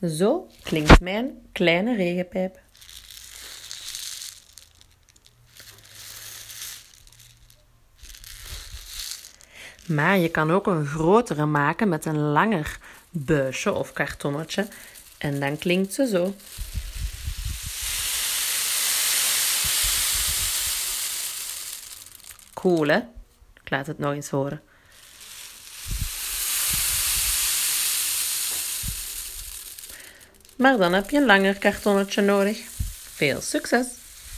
Zo klinkt mijn kleine regenpijp. Maar je kan ook een grotere maken met een langer buisje of kartonnetje. En dan klinkt ze zo. Cool, hè? Ik laat het nog eens horen. Maar dan heb je een langer kartonnetje nodig. Veel succes!